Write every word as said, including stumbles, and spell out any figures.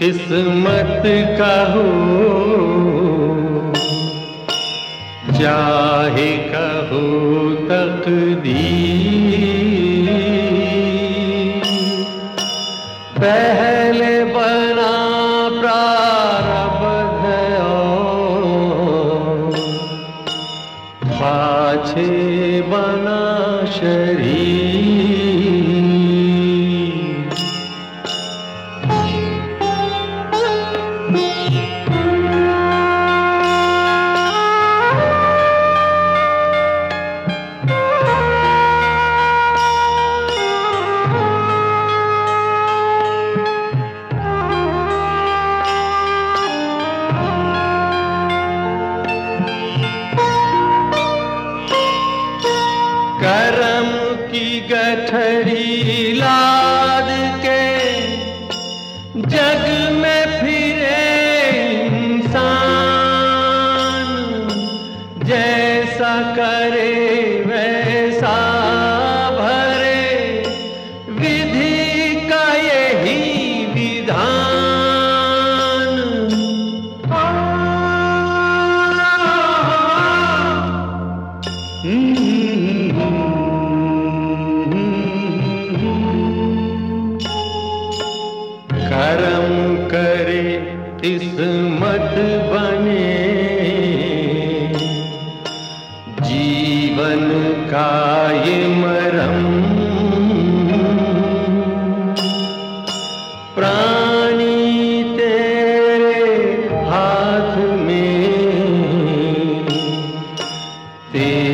किस्मत का हो, चाहे कहो तकदीर, पहले बना प्रारब्ध और पाछे बना शरीर। करम की गठरी लाद के जग में फिरे इंसान, जैसा करे वैसा भरे, विधि का यही विधान। करम करे किस्मत बने, जीवन का ये मरम। प्राणी तेरे हाथ में, तेरे